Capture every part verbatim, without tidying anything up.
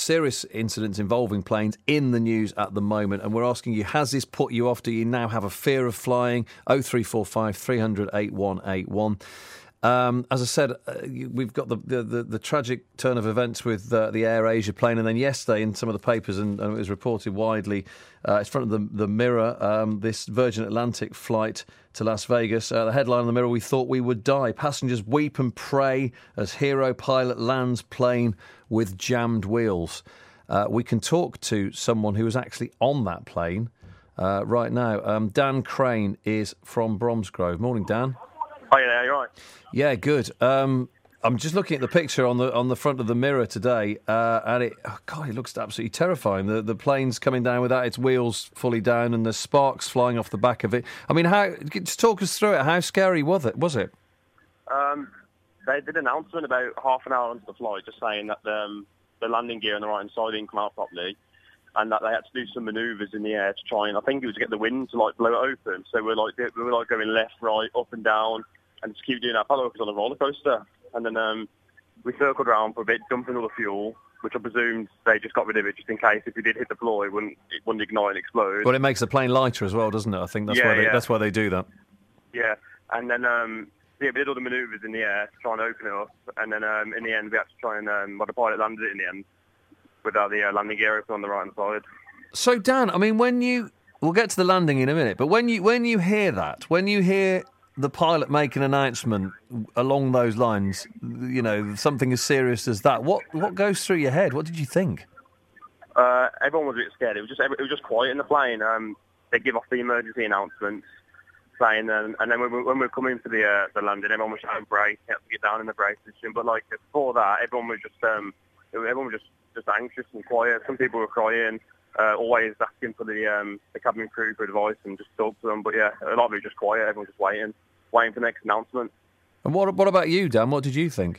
serious incidents involving planes in the news at the moment, and we're asking you, has this put you off? Do you now have a fear of flying? oh three four five, three hundred, eight one eight one. Um, as I said, uh, we've got the, the, the, the tragic turn of events with uh, the Air Asia plane, and then yesterday in some of the papers, and, and it was reported widely, uh, it's front of the, the Mirror, um, this Virgin Atlantic flight to Las Vegas. Uh, the headline in the Mirror, we thought we would die. Passengers weep and pray as hero pilot lands plane with jammed wheels. Uh, we can talk to someone who was actually on that plane uh, right now. Um, Dan Crane is from Bromsgrove. Morning, Dan. Oh, yeah, you're right. Yeah, good. Um, I'm just looking at the picture on the on the front of the Mirror today, uh, and it, oh God, it looks absolutely terrifying. The the plane's coming down without its wheels fully down, and there's sparks flying off the back of it. I mean, how? Just talk us through it. How scary was it? Was it? Um, they did an announcement about half an hour into the flight, just saying that the, um, the landing gear on the right-hand side didn't come out properly, and that they had to do some manoeuvres in the air to try and, I think it was to get the wind to like blow it open. So we're like we were like going left, right, up and down, and just keep doing that. Felt like it was on a roller coaster. And then um, we circled around for a bit, dumping all the fuel, which I presumed they just got rid of it just in case if we did hit the floor, it wouldn't, it wouldn't ignite and explode. Well, it makes the plane lighter as well, doesn't it? I think that's yeah, why they, yeah. that's why they do that. Yeah, and then um, yeah, we did all the manoeuvres in the air to try and open it up, and then um, in the end we had to try and, um, well, the pilot landed it in the end without the uh, landing gear open on the right-hand side. So, Dan, I mean, when you... We'll get to the landing in a minute, but when you when you hear that, when you hear the pilot make an announcement along those lines, you know, something as serious as that, what what goes through your head? What did you think? Uh, everyone was a bit scared. It was just it was just quiet in the plane. Um, they give off the emergency announcements, saying, um, and then when we, when we were coming to the uh, the landing, everyone was shouting "brace!" You had to get down in the brace position. But like before that, everyone was just um, everyone was just, just anxious and quiet. Some people were crying, uh, always asking for the um, the cabin crew for advice and just talk to them. But yeah, a lot of it was just quiet. Everyone was just waiting. waiting for the next announcement. And what what about you, Dan? What did you think?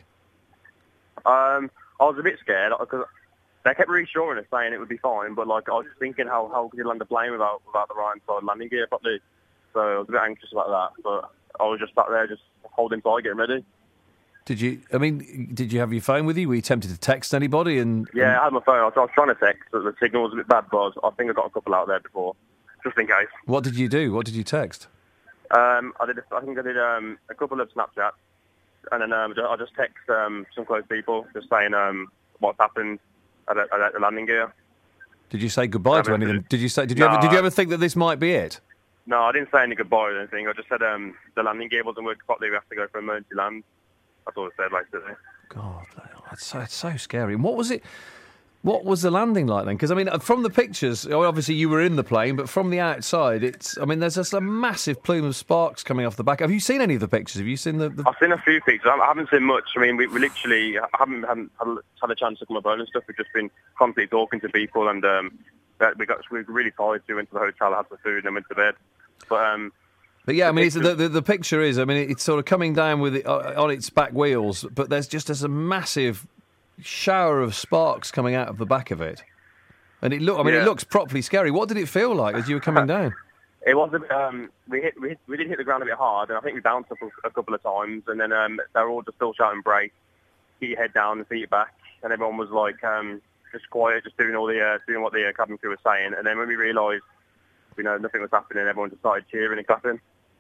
Um, I was a bit scared because they kept reassuring us, saying it would be fine, but like I was just thinking, how how could you land a plane without without the right side landing gear properly? So I was a bit anxious about that, but I was just sat there, just holding tight, getting ready. Did you? I mean, did you have your phone with you? Were you tempted to text anybody? And, and... yeah, I had my phone. I was, I was trying to text, but the signal was a bit bad. But I, was, I think I got a couple out there before, just in case. What did you do? What did you text? Um, I did. I think I did um, a couple of Snapchats, and then um, I just text um, some close people, just saying um, what's happened at, at, at the landing gear. Did you say goodbye um, to anything? Did you say? Did you no, ever? Did you ever think that this might be it? No, I didn't say any goodbye or anything. I just said um, the landing gear wasn't working properly. We have to go for emergency land. That's all I said, basically. God, it's so, it's so scary. And what was it? What was the landing like then? Because I mean, from the pictures, obviously you were in the plane, but from the outside, it's. I mean, there's just a massive plume of sparks coming off the back. Have you seen any of the pictures? Have you seen the? the... I've seen a few pictures. I haven't seen much. I mean, we, we literally haven't, haven't had a chance to come about and stuff. We've just been constantly talking to people, and um, we got we were really tired. So we went to the hotel, had some food, and then went to bed. But um. But yeah, I mean, it's, the, the the picture is. I mean, it's sort of coming down with it on its back wheels, but there's just there's a massive shower of sparks coming out of the back of it, and it look. I mean, yeah. it looks properly scary. What did it feel like as you were coming down? It was a bit, um, we hit we, hit, we did hit the ground a bit hard, and I think we bounced up a, a couple of times, and then um, they were all just still shouting "brace," keep your head down and feet back, and everyone was like um, just quiet, just doing all the uh, doing what the uh, cabin crew was saying, and then when we realised, you know, nothing was happening, everyone just started cheering and clapping.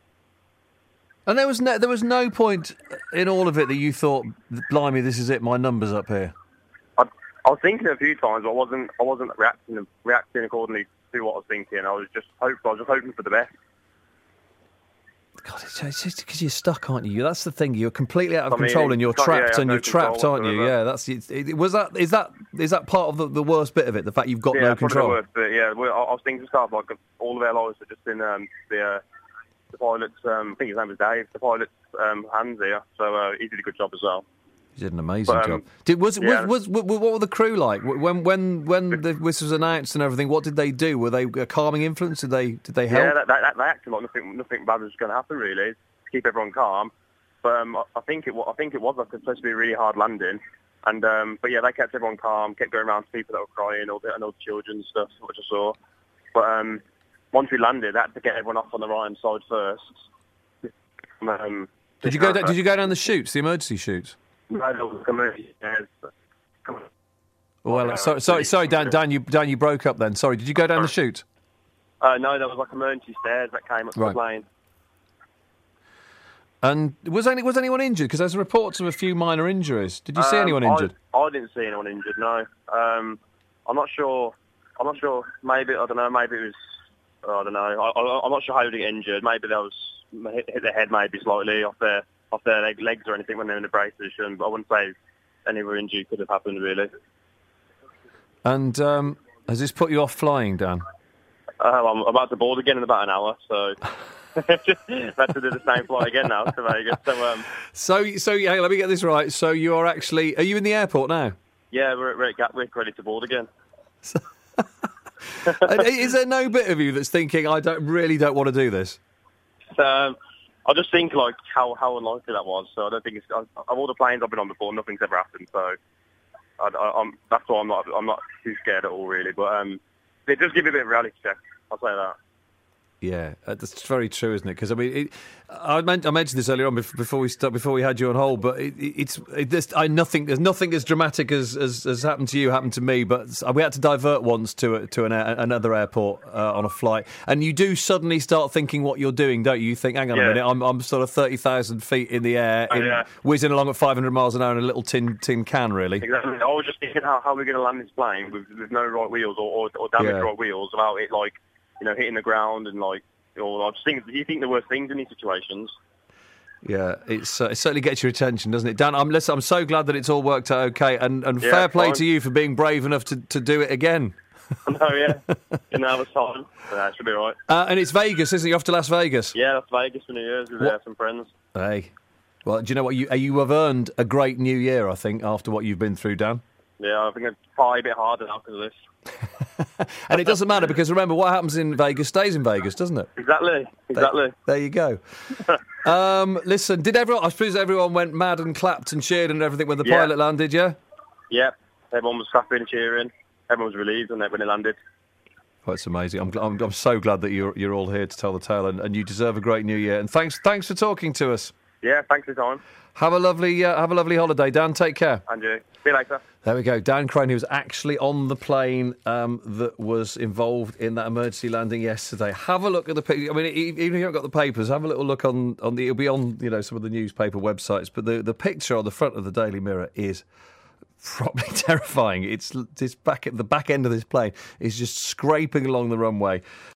And there was no, there was no point in all of it that you thought, "Blimey, this is it. My number's up here." I, I was thinking a few times, but I wasn't. I wasn't reacting reacting accordingly to what I was thinking. I was just hope. I was just hoping for the best. God, it's, it's just because you're stuck, aren't you? That's the thing. You're completely out of I mean, control, and you're trapped, yeah, and no you're trapped, aren't you? whatsoever. Yeah, that's. It, it, was that is that is that part of the, the worst bit of it? The fact you've got yeah, no control. The worst bit, yeah, well, I, I was thinking stuff like all of their lives are just in um, the. Uh, The pilot's, um, I think his name was Dave, the pilot's um, hands here, so uh, he did a good job as well. He did an amazing but, um, job. Did, was, yeah. was, was, was, what were the crew like? When when when the, this was announced and everything, what did they do? Were they a calming influence? Did they did they help? Yeah, that, that, they acted like nothing nothing bad was going to happen, really, to keep everyone calm. But um, I think it I think it was like supposed to be a really hard landing. And um, But yeah, they kept everyone calm, kept going around to people that were crying, all the, and all the children and stuff, which I saw. But um, once we landed, I had to get everyone off on the right-hand side first. Um, did you go? Did you go down the chutes, the emergency chutes? No, there was emergency stairs. Well, uh, sorry, sorry, sorry, Dan. Dan, you Dan, you broke up then. Sorry, did you go down the chute? Uh, no, there was like emergency stairs that came up to Right. the plane. And was any was anyone injured? Because there's reports of a few minor injuries. Did you see Um, anyone injured? I, I didn't see anyone injured. No. Um, I'm not sure. I'm not sure. Maybe I don't know. Maybe it was. I don't know. I, I, I'm not sure how they get injured. Maybe there was hit, hit their head maybe slightly off their off their leg, legs or anything when they're in the brace position. But I wouldn't say any were injured. Could have happened really. And um, has this put you off flying, Dan? Uh, I'm about to board again in about an hour, so about to do the same flight again now to Vegas. So um, So, so yeah, let me get this right. So you are actually, are you in the airport now? yeah, we're, we're at Gatwick, ready to board again. And is there no bit of you that's thinking, I don't really don't want to do this? Um, I just think like how how unlikely that was. So I don't think it's of all the planes I've been on before, nothing's ever happened. So I, I, I'm, that's why I'm not I'm not too scared at all really. But um, it does give me a bit of a reality check. I'll say that. Yeah, uh, that's very true, isn't it? Because I mean, it, I, meant, I mentioned this earlier on bef- before we st- before we had you on hold, but it, it, it's it, there's, I nothing there's nothing as dramatic as, as has happened to you happened to me. But we had to divert once to a, to an air, another airport uh, on a flight, and you do suddenly start thinking what you're doing, don't you? You think, hang on Yeah. a minute, I'm I'm sort of thirty thousand feet in the air, Oh, in, yeah. whizzing along at five hundred miles an hour in a little tin tin can, really. Exactly. I was just thinking how how we're going to land this plane with, with no right wheels or or, or damaged Yeah. right wheels without it like you know hitting the ground and like. Or I just think you think the worst things in these situations. Yeah, it's uh, it certainly gets your attention, doesn't it, Dan? I'm listen, I'm so glad that it's all worked out okay, and, and Yeah, fair play fine. to you for being brave enough to, to do it again. No, yeah, in another time, so that should be all right. Uh, and it's Vegas, isn't it? You're off to Las Vegas. Yeah, that's Vegas for New Year's with What- uh, some friends. Hey, well, do you know what? You you have earned a great New Year, I think, after what you've been through, Dan. Yeah, I think it's probably a bit harder now because of this. And it doesn't matter because remember, what happens in Vegas stays in Vegas, doesn't it? Exactly, exactly. There you go. um, listen, did everyone? I suppose everyone went mad and clapped and cheered and everything when the Yeah. pilot landed. Yeah. Yep, everyone was clapping and cheering. Everyone was relieved when they when it landed. Oh, it's amazing. I'm, gl- I'm I'm so glad that you're you're all here to tell the tale, and, and you deserve a great New Year. And thanks thanks for talking to us. Yeah, thanks for your time, Have a lovely uh, have a lovely holiday, Dan. Take care. Andrew. See you later. There we go. Dan Crane, who was actually on the plane um, that was involved in that emergency landing yesterday. Have a look at the picture. I mean, e- even if you haven't got the papers, have a little look on, on the. It'll be on, you know, some of the newspaper websites. But the, the picture on the front of the Daily Mirror is probably terrifying. It's this back at the back end of this plane is just scraping along the runway.